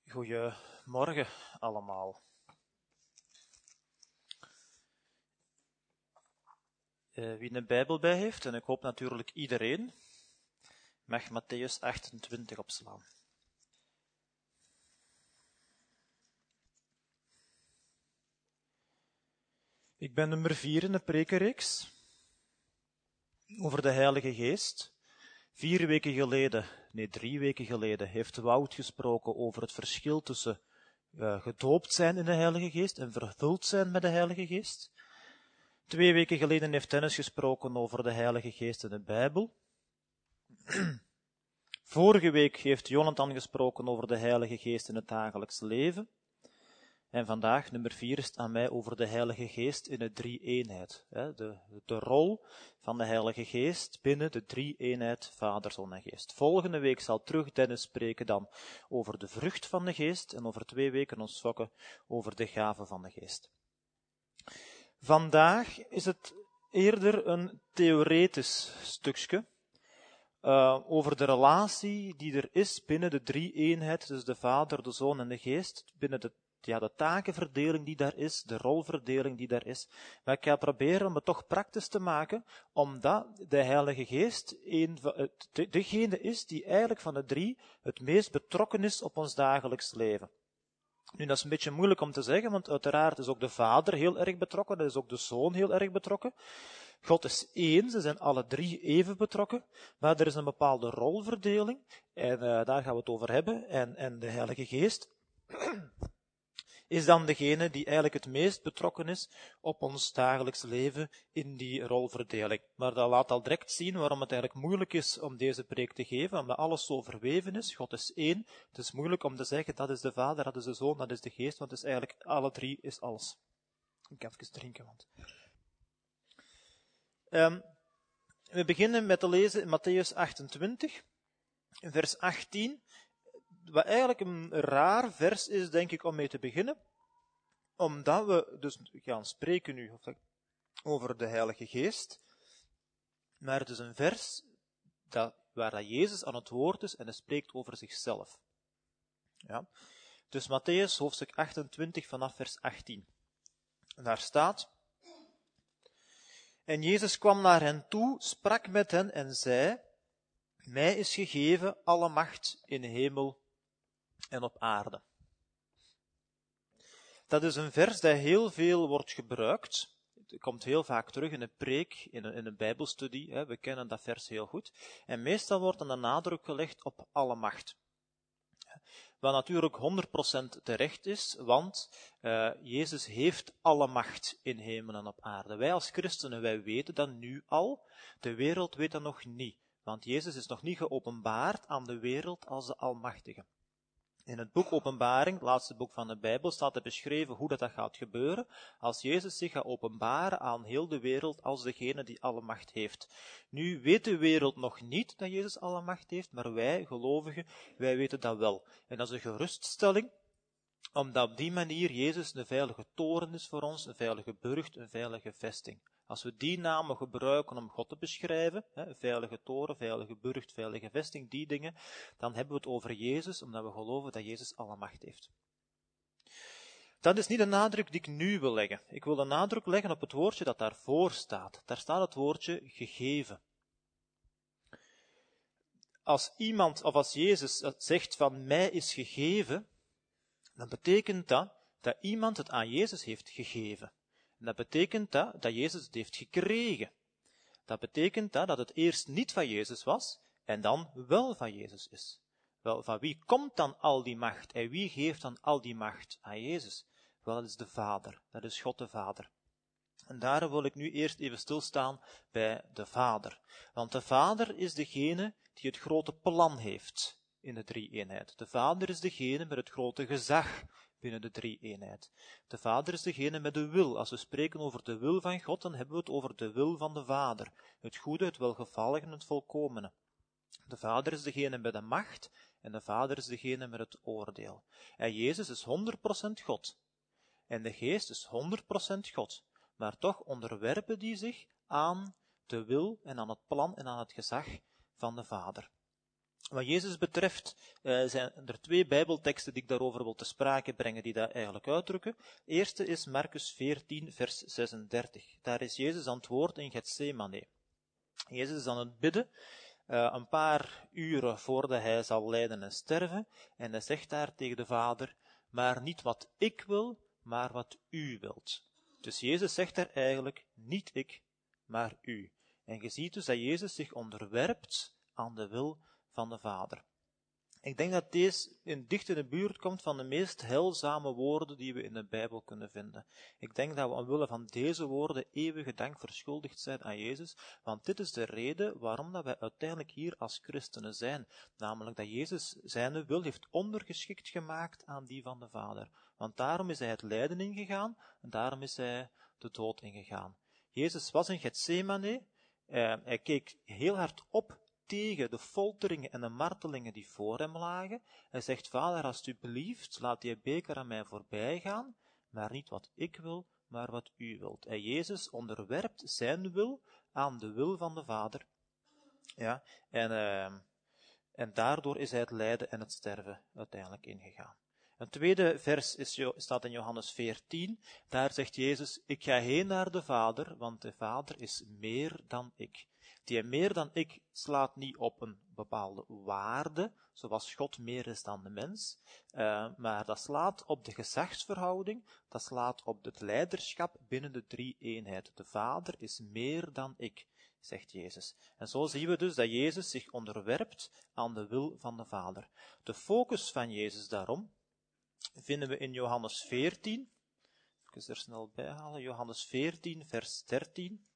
Goedemorgen allemaal. Wie een Bijbel bij heeft, en ik hoop natuurlijk iedereen, mag Mattheüs 28 opslaan. Ik ben nummer 4 in de prekenreeks over de Heilige Geest. 3 weken geleden, heeft Wout gesproken over het verschil tussen gedoopt zijn in de Heilige Geest en vervuld zijn met de Heilige Geest. 2 weken geleden heeft Dennis gesproken over de Heilige Geest in de Bijbel. Vorige week heeft Jonathan gesproken over de Heilige Geest in het dagelijks leven. En vandaag, nummer 4, is het aan mij over de Heilige Geest in de drie-eenheid. De rol van de Heilige Geest binnen de drie-eenheid Vader, Zoon en Geest. Volgende week zal terug Dennis spreken dan over de vrucht van de Geest en over 2 weken ons fokken over de gaven van de Geest. Vandaag is het eerder een theoretisch stukje over de relatie die er is binnen de drie-eenheid, dus de Vader, de Zoon en de Geest, binnen de takenverdeling die daar is, de rolverdeling die daar is. Maar ik ga proberen om het toch praktisch te maken, omdat de Heilige Geest degene is die eigenlijk van de 3 het meest betrokken is op ons dagelijks leven. Nu, dat is een beetje moeilijk om te zeggen, want uiteraard is ook de Vader heel erg betrokken, is ook de Zoon heel erg betrokken. God is één, ze zijn alle 3 even betrokken, maar er is een bepaalde rolverdeling, en daar gaan we het over hebben, en de Heilige Geest is dan degene die eigenlijk het meest betrokken is op ons dagelijks leven in die rolverdeling. Maar dat laat al direct zien waarom het eigenlijk moeilijk is om deze preek te geven, omdat alles zo verweven is. God is één. Het is moeilijk om te zeggen, dat is de Vader, dat is de Zoon, dat is de Geest, want het is eigenlijk alle 3 is alles. Ik ga even drinken, want... We beginnen met te lezen in Mattheüs 28, vers 18, wat eigenlijk een raar vers is, denk ik, om mee te beginnen, omdat we dus gaan spreken nu over de Heilige Geest, maar het is een vers waar dat Jezus aan het woord is en hij spreekt over zichzelf. Ja. Dus Mattheüs, hoofdstuk 28, vanaf vers 18. En daar staat: En Jezus kwam naar hen toe, sprak met hen en zei: Mij is gegeven alle macht in de hemel en op aarde. Dat is een vers dat heel veel wordt gebruikt. Het komt heel vaak terug in een preek, in een bijbelstudie. We kennen dat vers heel goed. En meestal wordt dan de nadruk gelegd op alle macht. Wat natuurlijk 100% terecht is, want Jezus heeft alle macht in hemel en op aarde. Wij als christenen, wij weten dat nu al. De wereld weet dat nog niet. Want Jezus is nog niet geopenbaard aan de wereld als de Almachtige. In het boek Openbaring, het laatste boek van de Bijbel, staat er beschreven hoe dat gaat gebeuren, als Jezus zich gaat openbaren aan heel de wereld als degene die alle macht heeft. Nu weet de wereld nog niet dat Jezus alle macht heeft, maar wij, gelovigen, wij weten dat wel. En dat is een geruststelling, omdat op die manier Jezus een veilige toren is voor ons, een veilige burcht, een veilige vesting. Als we die namen gebruiken om God te beschrijven, veilige toren, veilige burcht, veilige vesting, die dingen, dan hebben we het over Jezus, omdat we geloven dat Jezus alle macht heeft. Dat is niet de nadruk die ik nu wil leggen. Ik wil de nadruk leggen op het woordje dat daarvoor staat. Daar staat het woordje gegeven. Als iemand, of als Jezus zegt van mij is gegeven, dan betekent dat iemand het aan Jezus heeft gegeven. En dat betekent dat Jezus het heeft gekregen. Dat betekent dat het eerst niet van Jezus was, en dan wel van Jezus is. Wel, van wie komt dan al die macht? En wie geeft dan al die macht aan Jezus? Wel, dat is de Vader. Dat is God de Vader. En daarom wil ik nu eerst even stilstaan bij de Vader. Want de Vader is degene die het grote plan heeft in de drie-eenheid. De Vader is degene met het grote gezag binnen de drie-eenheid. De Vader is degene met de wil. Als we spreken over de wil van God, dan hebben we het over de wil van de Vader. Het goede, het welgevallige en het volkomene. De Vader is degene met de macht en de Vader is degene met het oordeel. En Jezus is 100% God. En de Geest is 100% God. Maar toch onderwerpen die zich aan de wil en aan het plan en aan het gezag van de Vader. Wat Jezus betreft zijn er 2 Bijbelteksten die ik daarover wil te sprake brengen, die dat eigenlijk uitdrukken. De eerste is Marcus 14, vers 36. Daar is Jezus aan het woord in Getsemane. Jezus is aan het bidden, een paar uren voordat hij zal lijden en sterven, en hij zegt daar tegen de Vader, maar niet wat ik wil, maar wat u wilt. Dus Jezus zegt daar eigenlijk, niet ik, maar u. En je ziet dus dat Jezus zich onderwerpt aan de wil van de Vader. Ik denk dat deze dicht in de buurt komt van de meest heilzame woorden die we in de Bijbel kunnen vinden. Ik denk dat we omwille van deze woorden eeuwige dank verschuldigd zijn aan Jezus, want dit is de reden waarom dat wij uiteindelijk hier als christenen zijn, namelijk dat Jezus zijn wil heeft ondergeschikt gemaakt aan die van de Vader. Want daarom is hij het lijden ingegaan en daarom is hij de dood ingegaan. Jezus was in Getsemane, hij keek heel hard op tegen de folteringen en de martelingen die voor hem lagen. Hij zegt, Vader, alstublieft, laat die beker aan mij voorbij gaan, maar niet wat ik wil, maar wat u wilt. En Jezus onderwerpt zijn wil aan de wil van de Vader. Ja, en daardoor is hij het lijden en het sterven uiteindelijk ingegaan. Een tweede vers staat in Johannes 14. Daar zegt Jezus, ik ga heen naar de Vader, want de Vader is meer dan ik. Die meer dan ik slaat niet op een bepaalde waarde, zoals God meer is dan de mens, maar dat slaat op de gezagsverhouding, dat slaat op het leiderschap binnen de 3-eenheid. De Vader is meer dan ik, zegt Jezus. En zo zien we dus dat Jezus zich onderwerpt aan de wil van de Vader. De focus van Jezus daarom vinden we in Johannes 14, even er snel bij halen, Johannes 14, vers 13.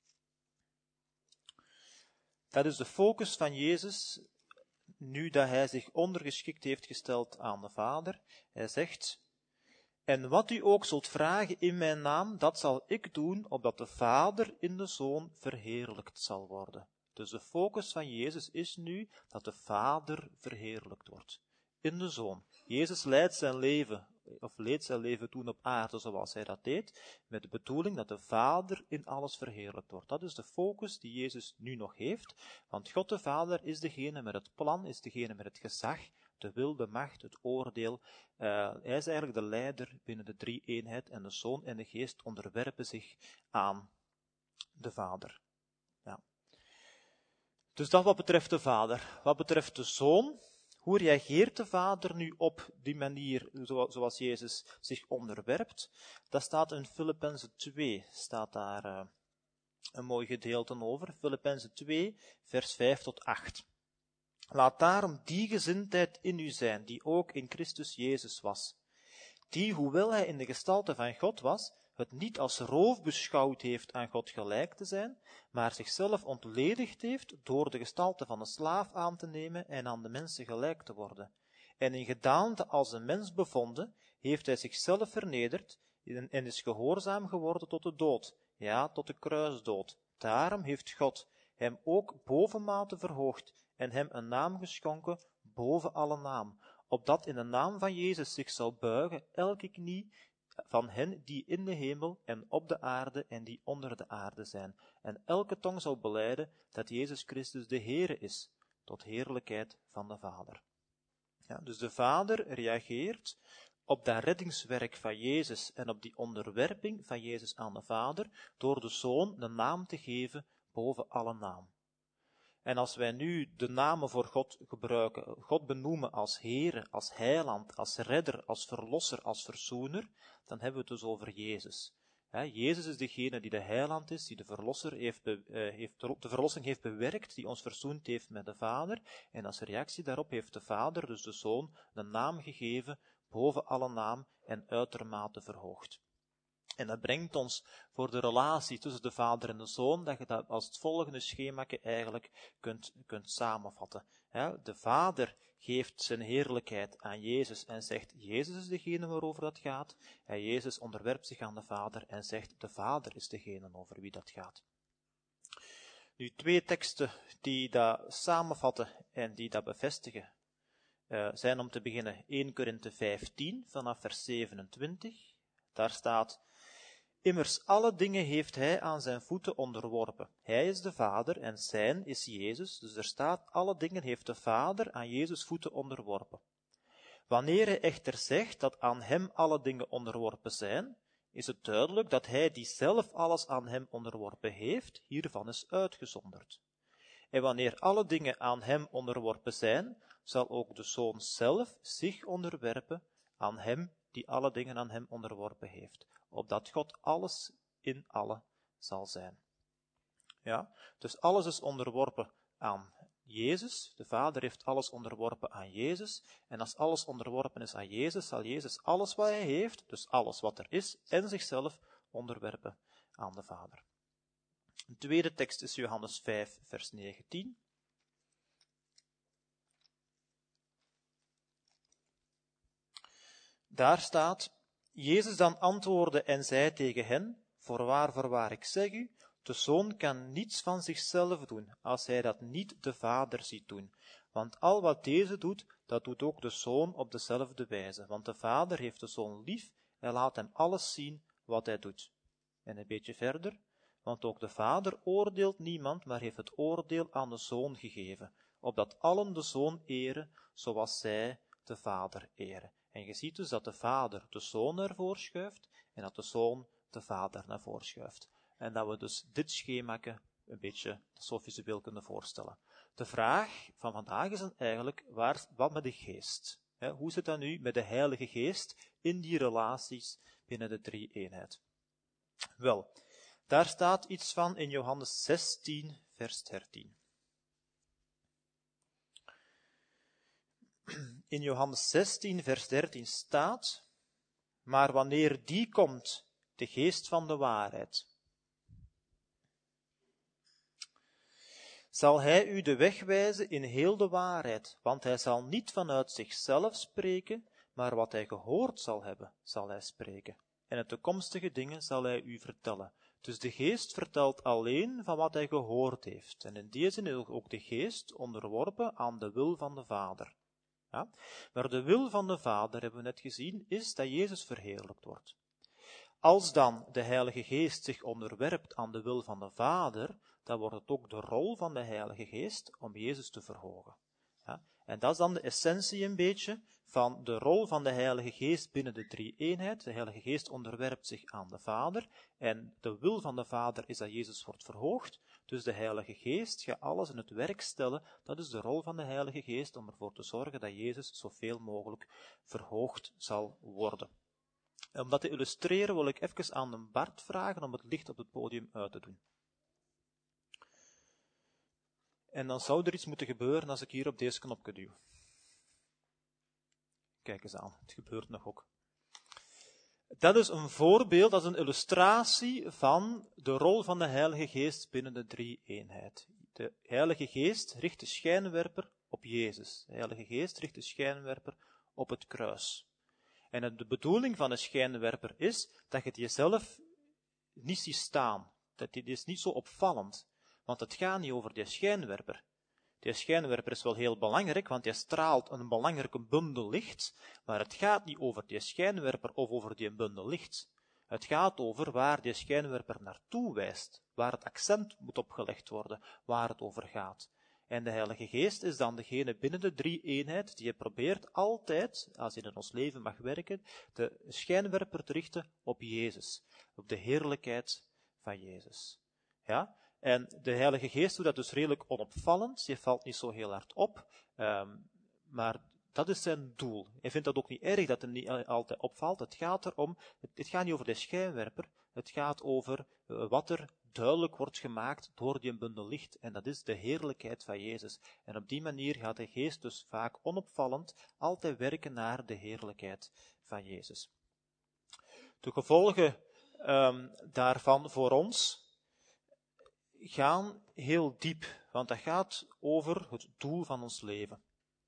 Dat is de focus van Jezus, nu dat hij zich ondergeschikt heeft gesteld aan de Vader. Hij zegt, en wat u ook zult vragen in mijn naam, dat zal ik doen, opdat de Vader in de Zoon verheerlijkt zal worden. Dus de focus van Jezus is nu dat de Vader verheerlijkt wordt. In de Zoon. Jezus leidt zijn leven, of leed zijn leven toen op aarde zoals hij dat deed, met de bedoeling dat de Vader in alles verheerlijkt wordt. Dat is de focus die Jezus nu nog heeft, want God de Vader is degene met het plan, is degene met het gezag, de wil, de macht, het oordeel. Hij is eigenlijk de leider binnen de 3-eenheid en de Zoon en de Geest onderwerpen zich aan de Vader. Ja. Dus dat wat betreft de Vader. Wat betreft de Zoon, hoe reageert de Vader nu op die manier zoals Jezus zich onderwerpt? Dat staat in Filippenzen 2, staat daar een mooi gedeelte over. Filippenzen 2, vers 5 tot 8. Laat daarom die gezindheid in u zijn, die ook in Christus Jezus was. Die, hoewel hij in de gestalte van God was, het niet als roof beschouwd heeft aan God gelijk te zijn, maar zichzelf ontledigd heeft door de gestalte van een slaaf aan te nemen en aan de mensen gelijk te worden. En in gedaante als een mens bevonden, heeft hij zichzelf vernederd en is gehoorzaam geworden tot de dood, ja, tot de kruisdood. Daarom heeft God hem ook bovenmate verhoogd en hem een naam geschonken boven alle naam, opdat in de naam van Jezus zich zal buigen elke knie van hen die in de hemel en op de aarde en die onder de aarde zijn, en elke tong zal belijden dat Jezus Christus de Heere is, tot heerlijkheid van de Vader. Ja, dus de Vader reageert op dat reddingswerk van Jezus en op die onderwerping van Jezus aan de Vader, door de Zoon de naam te geven boven alle naam. En als wij nu de namen voor God gebruiken, God benoemen als Heere, als Heiland, als Redder, als Verlosser, als Verzoener, dan hebben we het dus over Jezus. Jezus is degene die de Heiland is, die de Verlosser de verlossing heeft bewerkt, die ons verzoend heeft met de Vader. En als reactie daarop heeft de Vader, dus de Zoon, de naam gegeven boven alle naam en uitermate verhoogd. En dat brengt ons voor de relatie tussen de Vader en de Zoon, dat je dat als het volgende schemaatje eigenlijk kunt samenvatten. De Vader geeft zijn heerlijkheid aan Jezus en zegt, Jezus is degene waarover dat gaat. En Jezus onderwerpt zich aan de Vader en zegt, de Vader is degene over wie dat gaat. Nu, 2 teksten die dat samenvatten en die dat bevestigen, zijn om te beginnen 1 Korinthe 15, vanaf vers 27. Daar staat, Immers alle dingen heeft hij aan zijn voeten onderworpen. Hij is de Vader en zijn is Jezus, dus er staat, alle dingen heeft de Vader aan Jezus' voeten onderworpen. Wanneer hij echter zegt dat aan hem alle dingen onderworpen zijn, is het duidelijk dat hij die zelf alles aan hem onderworpen heeft, hiervan is uitgezonderd. En wanneer alle dingen aan hem onderworpen zijn, zal ook de Zoon zelf zich onderwerpen aan hem die alle dingen aan hem onderworpen heeft, opdat God alles in alle zal zijn. Ja, dus alles is onderworpen aan Jezus. De Vader heeft alles onderworpen aan Jezus. En als alles onderworpen is aan Jezus, zal Jezus alles wat hij heeft, dus alles wat er is, en zichzelf onderwerpen aan de Vader. Een tweede tekst is Johannes 5, vers 19. Daar staat, Jezus dan antwoordde en zei tegen hen, voorwaar, ik zeg u, de Zoon kan niets van zichzelf doen, als hij dat niet de Vader ziet doen. Want al wat deze doet, dat doet ook de Zoon op dezelfde wijze. Want de Vader heeft de Zoon lief en laat hem alles zien wat hij doet. En een beetje verder, want ook de Vader oordeelt niemand, maar heeft het oordeel aan de Zoon gegeven, opdat allen de Zoon eren, zoals zij de Vader eren. En je ziet dus dat de Vader de Zoon naar voren schuift, en dat de Zoon de Vader naar voren schuift. En dat we dus dit schemaatje een beetje zo visueel kunnen voorstellen. De vraag van vandaag is dan eigenlijk, wat met de geest? Hoe zit dat nu met de Heilige Geest in die relaties binnen de drie-eenheid? Wel, daar staat iets van in Johannes 16, vers 13. In Johannes 16, vers 13 staat, maar wanneer die komt, de geest van de waarheid, zal hij u de weg wijzen in heel de waarheid, want hij zal niet vanuit zichzelf spreken, maar wat hij gehoord zal hebben, zal hij spreken. En de toekomstige dingen zal hij u vertellen. Dus de geest vertelt alleen van wat hij gehoord heeft. En in die zin is ook de geest onderworpen aan de wil van de Vader. Ja? Maar de wil van de Vader, hebben we net gezien, is dat Jezus verheerlijkt wordt. Als dan de Heilige Geest zich onderwerpt aan de wil van de Vader, dan wordt het ook de rol van de Heilige Geest om Jezus te verhogen. Ja? En dat is dan de essentie een beetje van de rol van de Heilige Geest binnen de drie-eenheid. De Heilige Geest onderwerpt zich aan de Vader, en de wil van de Vader is dat Jezus wordt verhoogd, dus de Heilige Geest gaat alles in het werk stellen. Dat is de rol van de Heilige Geest, om ervoor te zorgen dat Jezus zoveel mogelijk verhoogd zal worden. Om dat te illustreren wil ik even aan de Bart vragen om het licht op het podium uit te doen. En dan zou er iets moeten gebeuren als ik hier op deze knopje duw. Kijk eens aan, het gebeurt nog ook. Dat is een voorbeeld, dat is een illustratie van de rol van de Heilige Geest binnen de drie-eenheid. De Heilige Geest richt de schijnwerper op Jezus. De Heilige Geest richt de schijnwerper op het kruis. En de bedoeling van de schijnwerper is dat je het jezelf niet ziet staan. Dit is niet zo opvallend, want het gaat niet over die schijnwerper. Die schijnwerper is wel heel belangrijk, want die straalt een belangrijke bundel licht, maar het gaat niet over die schijnwerper of over die bundel licht. Het gaat over waar die schijnwerper naartoe wijst, waar het accent moet opgelegd worden, waar het over gaat. En de Heilige Geest is dan degene binnen de drie-eenheid die je probeert altijd, als je in ons leven mag werken, de schijnwerper te richten op Jezus, op de heerlijkheid van Jezus. Ja? En de Heilige Geest doet dat dus redelijk onopvallend, je valt niet zo heel hard op, maar dat is zijn doel. Hij vindt dat ook niet erg dat hij niet altijd opvalt. Het gaat erom, het gaat niet over de schijnwerper, het gaat over wat er duidelijk wordt gemaakt door die bundel licht, en dat is de heerlijkheid van Jezus. En op die manier gaat de Geest dus vaak onopvallend altijd werken naar de heerlijkheid van Jezus. De gevolgen daarvan voor ons gaan heel diep, want dat gaat over het doel van ons leven.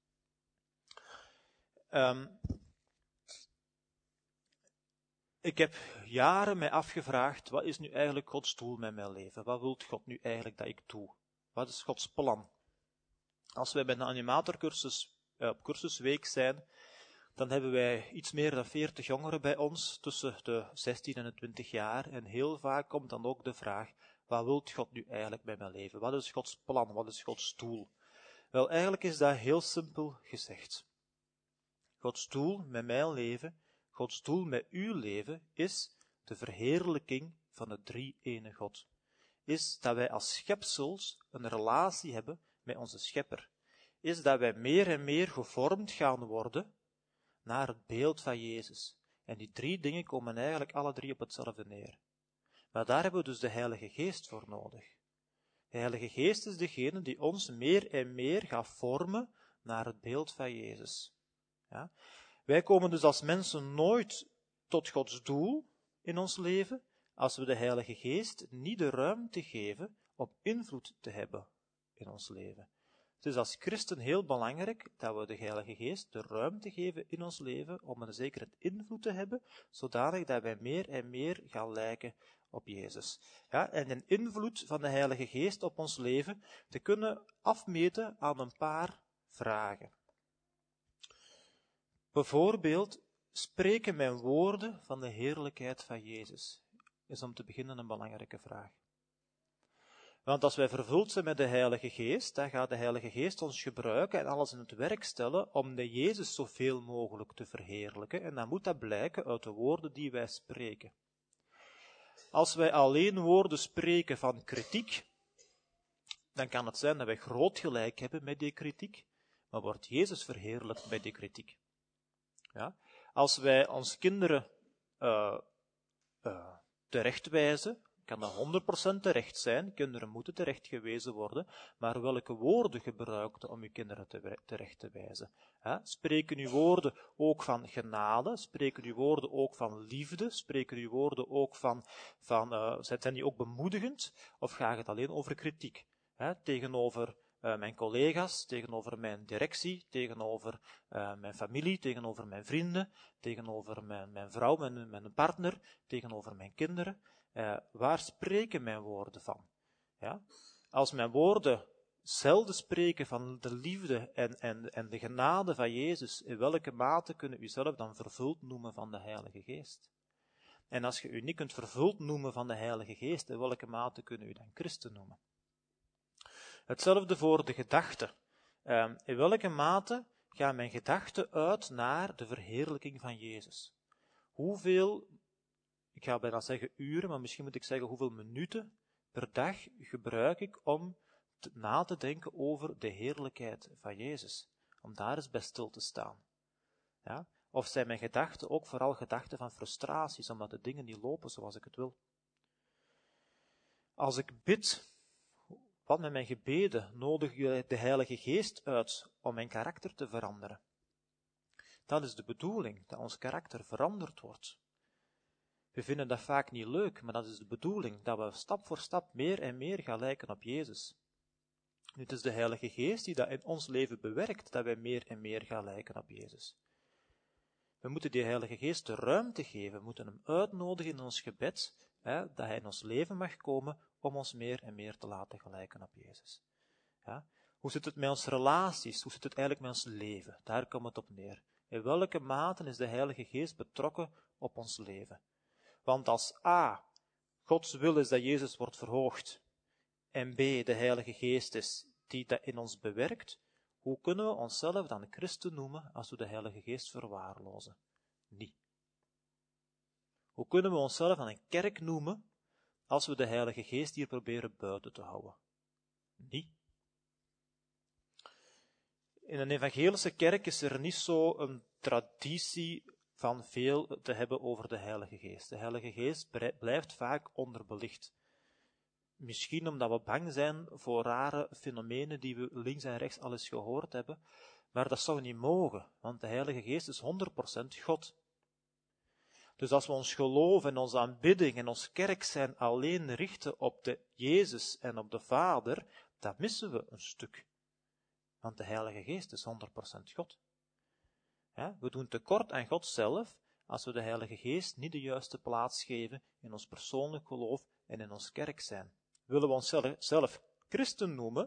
Ik heb jaren mij afgevraagd, wat is nu eigenlijk Gods doel met mijn leven? Wat wil God nu eigenlijk dat ik doe? Wat is Gods plan? Als wij bij de animatorcursus op cursusweek zijn, dan hebben wij iets meer dan 40 jongeren bij ons, tussen de 16 en de 20 jaar, en heel vaak komt dan ook de vraag, wat wil God nu eigenlijk met mijn leven? Wat is Gods plan? Wat is Gods doel? Wel, eigenlijk is dat heel simpel gezegd. Gods doel met mijn leven, Gods doel met uw leven, is de verheerlijking van de drie-ene God. Is dat wij als schepsels een relatie hebben met onze Schepper. Is dat wij meer en meer gevormd gaan worden naar het beeld van Jezus. En die drie dingen komen eigenlijk alle drie op hetzelfde neer. Maar daar hebben we dus de Heilige Geest voor nodig. De Heilige Geest is degene die ons meer en meer gaat vormen naar het beeld van Jezus. Ja? Wij komen dus als mensen nooit tot Gods doel in ons leven, als we de Heilige Geest niet de ruimte geven om invloed te hebben in ons leven. Het is als christen heel belangrijk dat we de Heilige Geest de ruimte geven in ons leven om een zekere invloed te hebben, zodanig dat wij meer en meer gaan lijken op Jezus. Ja, en een invloed van de Heilige Geest op ons leven te kunnen afmeten aan een paar vragen. Bijvoorbeeld, spreken mijn woorden van de heerlijkheid van Jezus? Is om te beginnen een belangrijke vraag. Want als wij vervuld zijn met de Heilige Geest, dan gaat de Heilige Geest ons gebruiken en alles in het werk stellen om de Jezus zoveel mogelijk te verheerlijken. En dan moet dat blijken uit de woorden die wij spreken. Als wij alleen woorden spreken van kritiek, dan kan het zijn dat wij groot gelijk hebben met die kritiek, maar wordt Jezus verheerlijkt bij die kritiek. Ja? Als wij ons kinderen terechtwijzen, kan dat 100% terecht zijn, kinderen moeten terechtgewezen worden, maar welke woorden gebruikt om uw kinderen terecht te wijzen? Spreken uw woorden ook van genade? Spreken uw woorden ook van liefde? Spreken uw woorden ook zijn die ook bemoedigend? Of gaat het alleen over kritiek? Tegenover mijn collega's, tegenover mijn directie, tegenover mijn familie, tegenover mijn vrienden, tegenover mijn vrouw, mijn partner, tegenover mijn kinderen. Waar spreken mijn woorden van? Ja? Als mijn woorden zelden spreken van de liefde en de genade van Jezus, in welke mate kunnen u zelf dan vervuld noemen van de Heilige Geest? En als je u niet kunt vervuld noemen van de Heilige Geest, in welke mate kunnen u dan christen noemen? Hetzelfde voor de gedachten. In welke mate gaan mijn gedachten uit naar de verheerlijking van Jezus? Hoeveel, ik ga bijna zeggen uren, maar misschien moet ik zeggen hoeveel minuten per dag gebruik ik om na te denken over de heerlijkheid van Jezus? Om daar eens bij stil te staan. Ja? Of zijn mijn gedachten ook vooral gedachten van frustraties, omdat de dingen niet lopen zoals ik het wil? Als ik bid, wat met mijn gebeden nodig je de Heilige Geest uit om mijn karakter te veranderen? Dat is de bedoeling, dat ons karakter veranderd wordt. We vinden dat vaak niet leuk, maar dat is de bedoeling, dat we stap voor stap meer en meer gaan lijken op Jezus. Het is de Heilige Geest die dat in ons leven bewerkt, dat wij meer en meer gaan lijken op Jezus. We moeten die Heilige Geest de ruimte geven, we moeten hem uitnodigen in ons gebed, dat hij in ons leven mag komen om ons meer en meer te laten gelijken op Jezus. Ja? Hoe zit het met onze relaties? Hoe zit het eigenlijk met ons leven? Daar komt het op neer. In welke mate is de Heilige Geest betrokken op ons leven? Want als A, Gods wil is dat Jezus wordt verhoogd, en B, de Heilige Geest is die dat in ons bewerkt, hoe kunnen we onszelf dan christen noemen als we de Heilige Geest verwaarlozen? Niet. Hoe kunnen we onszelf dan een kerk noemen als we de Heilige Geest hier proberen buiten te houden? Niet. In een evangelische kerk is er niet zo een traditie van veel te hebben over de Heilige Geest. De Heilige Geest blijft vaak onderbelicht. Misschien omdat we bang zijn voor rare fenomenen die we links en rechts al eens gehoord hebben, maar dat zou niet mogen, want de Heilige Geest is 100% God. Dus als we ons geloof en onze aanbidding en ons kerk zijn alleen richten op de Jezus en op de Vader, dan missen we een stuk. Want de Heilige Geest is 100% God. Ja, we doen tekort aan God zelf als we de Heilige Geest niet de juiste plaats geven in ons persoonlijk geloof en in ons kerk zijn. Willen we onszelf christen noemen,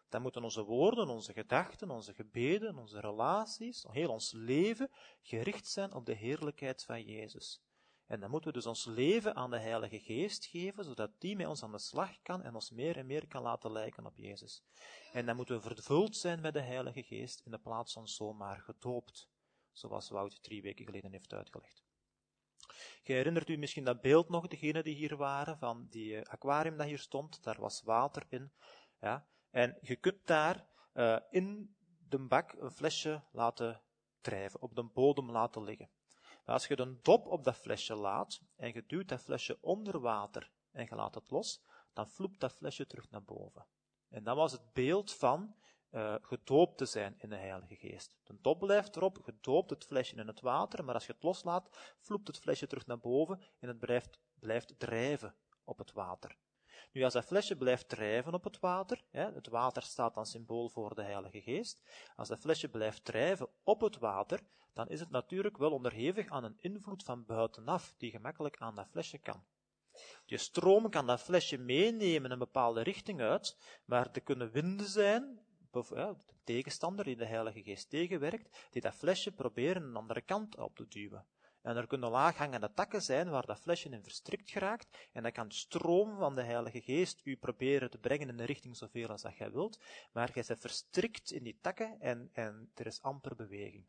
Dan moeten onze woorden, onze gedachten, onze gebeden, onze relaties, heel ons leven gericht zijn op de heerlijkheid van Jezus. En dan moeten we dus ons leven aan de Heilige Geest geven, zodat die met ons aan de slag kan en ons meer en meer kan laten lijken op Jezus. En dan moeten we vervuld zijn met de Heilige Geest in de plaats van zomaar gedoopt, zoals Wout 3 weken geleden heeft uitgelegd. Je herinnert u misschien dat beeld nog, degenen die hier waren, van die aquarium dat hier stond, daar was water in. Ja? En je kunt daar in de bak een flesje laten drijven, op de bodem laten liggen. Maar als je de dop op dat flesje laat, en je duwt dat flesje onder water, en je laat het los, dan vloept dat flesje terug naar boven. En dat was het beeld van gedoopt te zijn in de Heilige Geest. De dop blijft erop, gedoopt het flesje in het water, maar als je het loslaat, vloept het flesje terug naar boven en het blijft drijven op het water. Nu, als dat flesje blijft drijven op het water, het water staat dan symbool voor de Heilige Geest, als dat flesje blijft drijven op het water, dan is het natuurlijk wel onderhevig aan een invloed van buitenaf, die gemakkelijk aan dat flesje kan. Die stroom kan dat flesje meenemen een bepaalde richting uit, maar er kunnen winden zijn, de tegenstander die de Heilige Geest tegenwerkt, die dat flesje proberen een andere kant op te duwen. En er kunnen laaghangende takken zijn waar dat flesje in verstrikt geraakt, en dan kan de stroom van de Heilige Geest u proberen te brengen in de richting zoveel als dat jij wilt, maar jij bent verstrikt in die takken en er is amper beweging.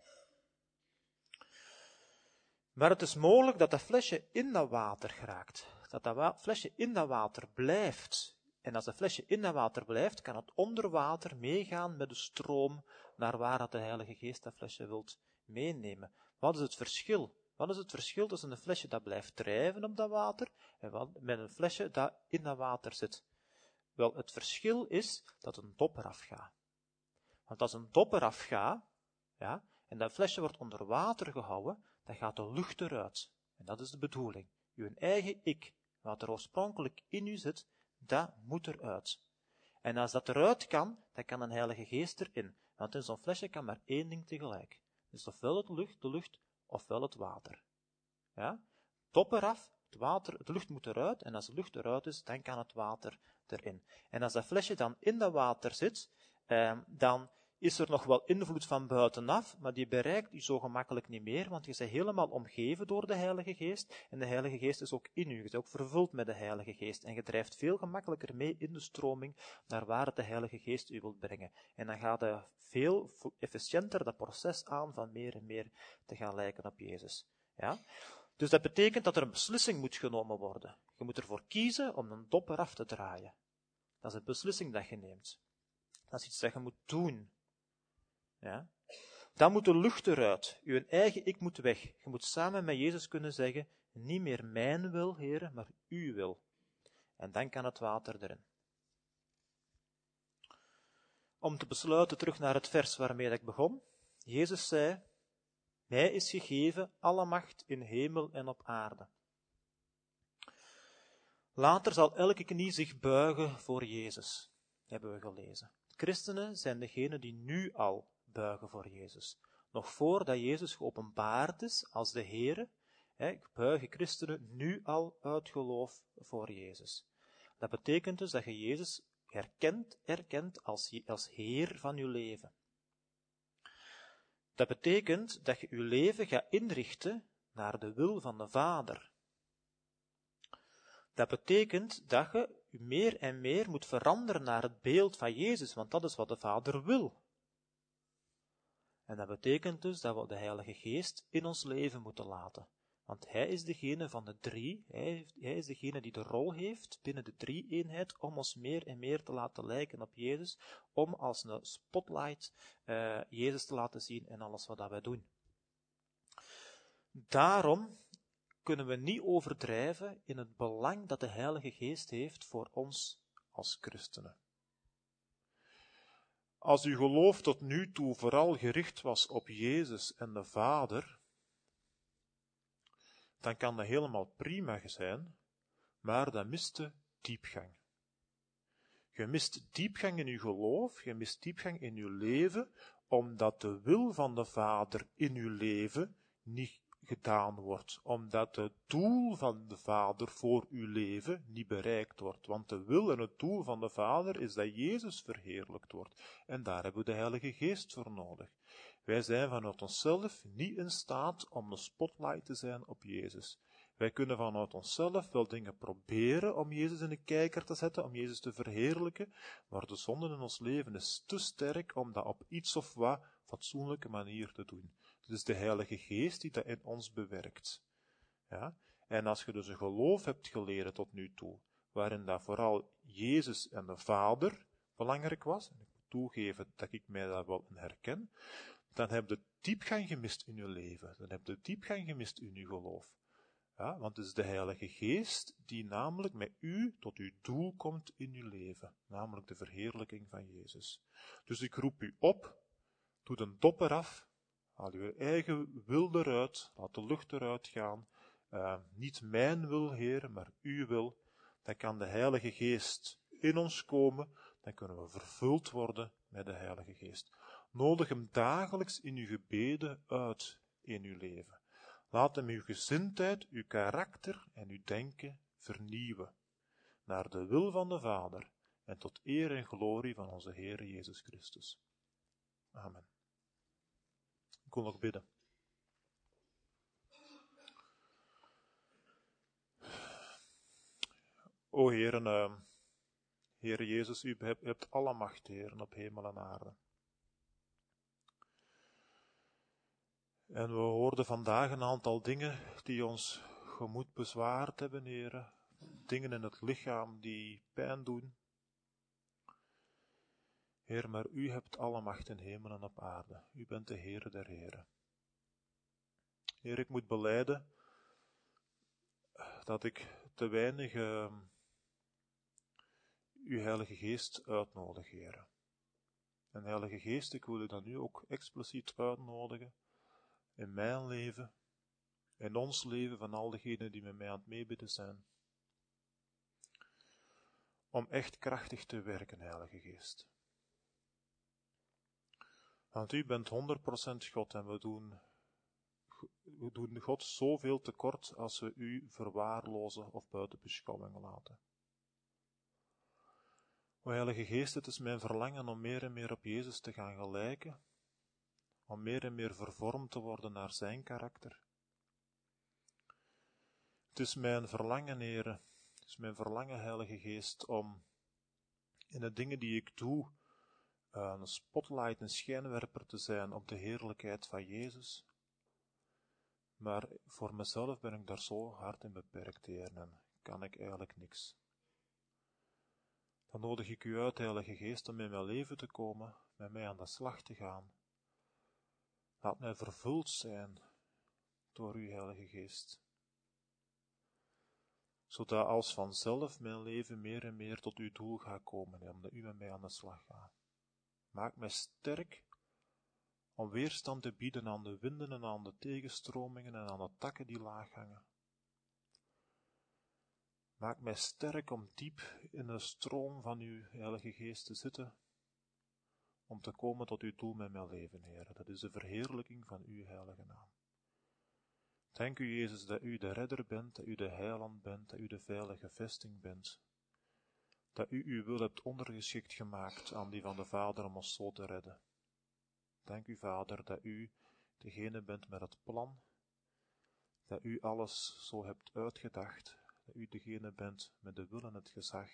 Maar het is mogelijk dat dat flesje in dat water geraakt, dat dat flesje in dat water blijft. En als dat flesje in dat water blijft, kan het onder water meegaan met de stroom naar waar dat de Heilige Geest dat flesje wilt meenemen. Wat is het verschil? Wat is het verschil tussen een flesje dat blijft drijven op dat water en met een flesje dat in dat water zit? Wel, het verschil is dat een dop eraf gaat. Want als een dop eraf gaat, ja, en dat flesje wordt onder water gehouden, dan gaat de lucht eruit. En dat is de bedoeling. Uw eigen ik, wat er oorspronkelijk in u zit, dat moet eruit. En als dat eruit kan, dan kan een Heilige Geest erin. Want in zo'n flesje kan maar één ding tegelijk. Dus ofwel de lucht, ofwel het water. Ja? Top eraf, de lucht moet eruit, en als de lucht eruit is, dan kan het water erin. En als dat flesje dan in dat water zit, dan is er nog wel invloed van buitenaf, maar die bereikt u zo gemakkelijk niet meer, want je bent helemaal omgeven door de Heilige Geest, en de Heilige Geest is ook in u, je bent ook vervuld met de Heilige Geest, en je drijft veel gemakkelijker mee in de stroming naar waar het de Heilige Geest u wilt brengen. En dan gaat hij veel efficiënter dat proces aan van meer en meer te gaan lijken op Jezus. Ja? Dus dat betekent dat er een beslissing moet genomen worden. Je moet ervoor kiezen om een dop eraf te draaien. Dat is een beslissing dat je neemt. Dat is iets dat je moet doen. Ja? Dan moet de lucht eruit. Uw eigen ik moet weg. Je moet samen met Jezus kunnen zeggen, niet meer mijn wil, Heere, maar uw wil. En dan kan het water erin. Om te besluiten terug naar het vers waarmee ik begon. Jezus zei, mij is gegeven alle macht in hemel en op aarde. Later zal elke knie zich buigen voor Jezus, hebben we gelezen. Christenen zijn degenen die nu al buigen voor Jezus. Nog voordat Jezus geopenbaard is als de Heere, buigen christenen nu al uit geloof voor Jezus. Dat betekent dus dat je Jezus erkent als Heer van je leven. Dat betekent dat je je leven gaat inrichten naar de wil van de Vader. Dat betekent dat je meer en meer moet veranderen naar het beeld van Jezus, want dat is wat de Vader wil. En dat betekent dus dat we de Heilige Geest in ons leven moeten laten. Want Hij is degene van de drie, Hij is degene die de rol heeft binnen de drie-eenheid om ons meer en meer te laten lijken op Jezus, om als een spotlight Jezus te laten zien in alles wat wij doen. Daarom kunnen we niet overdrijven in het belang dat de Heilige Geest heeft voor ons als christenen. Als uw geloof tot nu toe vooral gericht was op Jezus en de Vader, dan kan dat helemaal prima zijn, maar dat miste diepgang. Je mist diepgang in uw geloof, je mist diepgang in uw leven, omdat de wil van de Vader in uw leven niet gedaan wordt, omdat het doel van de Vader voor uw leven niet bereikt wordt. Want de wil en het doel van de Vader is dat Jezus verheerlijkt wordt. En daar hebben we de Heilige Geest voor nodig. Wij zijn vanuit onszelf niet in staat om de spotlight te zijn op Jezus. Wij kunnen vanuit onszelf wel dingen proberen om Jezus in de kijker te zetten, om Jezus te verheerlijken, maar de zonde in ons leven is te sterk om dat op iets of wat fatsoenlijke manier te doen. Het is de Heilige Geest die dat in ons bewerkt. Ja? En als je dus een geloof hebt geleren tot nu toe, waarin dat vooral Jezus en de Vader belangrijk was, en ik moet toegeven dat ik mij daar wel in herken, dan heb je diepgang gemist in je leven. Dan heb je diepgang gemist in je geloof. Ja, want het is de Heilige Geest die namelijk met u tot uw doel komt in uw leven. Namelijk de verheerlijking van Jezus. Dus ik roep u op, doe de dopper af, haal uw eigen wil eruit, laat de lucht eruit gaan. Niet mijn wil, Heer, maar uw wil. Dan kan de Heilige Geest in ons komen, dan kunnen we vervuld worden met de Heilige Geest. Nodig hem dagelijks in uw gebeden uit in uw leven. Laat hem uw gezindheid, uw karakter en uw denken vernieuwen, naar de wil van de Vader en tot eer en glorie van onze Heer Jezus Christus. Amen. Ik wil nog bidden. O Heere, Heer Jezus, u hebt alle macht, Heer, op hemel en aarde. En we hoorden vandaag een aantal dingen die ons gemoed bezwaard hebben, Heer. Dingen in het lichaam die pijn doen. Heer, maar u hebt alle macht in hemel en op aarde. U bent de Heere der Heren. Heer, ik moet belijden dat ik te weinig uw Heilige Geest uitnodig, Heer. En Heilige Geest, ik wil u dan nu ook expliciet uitnodigen in mijn leven, in ons leven van al diegenen die met mij aan het meebidden zijn, om echt krachtig te werken, Heilige Geest. Want u bent 100% God en we doen God zoveel tekort als we u verwaarlozen of buiten beschouwing laten. O Heilige Geest, het is mijn verlangen om meer en meer op Jezus te gaan gelijken, om meer en meer vervormd te worden naar zijn karakter. Het is mijn verlangen, Heere, het is mijn verlangen, Heilige Geest, om in de dingen die ik doe, een spotlight, een schijnwerper te zijn op de heerlijkheid van Jezus. Maar voor mezelf ben ik daar zo hard in beperkt, Heer, en kan ik eigenlijk niks. Dan nodig ik u uit, Heilige Geest, om in mijn leven te komen, met mij aan de slag te gaan. Laat mij vervuld zijn door uw Heilige Geest. Zodat als vanzelf mijn leven meer en meer tot uw doel gaat komen, omdat u met mij aan de slag gaat. Maak mij sterk om weerstand te bieden aan de winden en aan de tegenstromingen en aan de takken die laag hangen. Maak mij sterk om diep in de stroom van uw Heilige Geest te zitten, om te komen tot uw doel met mijn leven, Heer. Dat is de verheerlijking van uw heilige naam. Dank u, Jezus, dat u de redder bent, dat u de heiland bent, dat u de veilige vesting bent, dat u uw wil hebt ondergeschikt gemaakt aan die van de Vader om ons zo te redden. Dank u, Vader, dat u degene bent met het plan, dat u alles zo hebt uitgedacht, dat u degene bent met de wil en het gezag,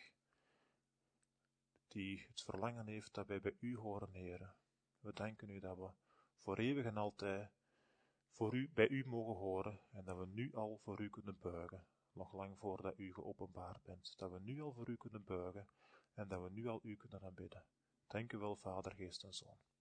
die het verlangen heeft dat wij bij u horen, Heere. We danken u dat we voor eeuwig en altijd bij u mogen horen en dat we nu al voor u kunnen buigen, nog lang voordat u geopenbaard bent. Dat we nu al voor u kunnen buigen en dat we nu al u kunnen aanbidden. Dank u wel, Vader, Geest en Zoon.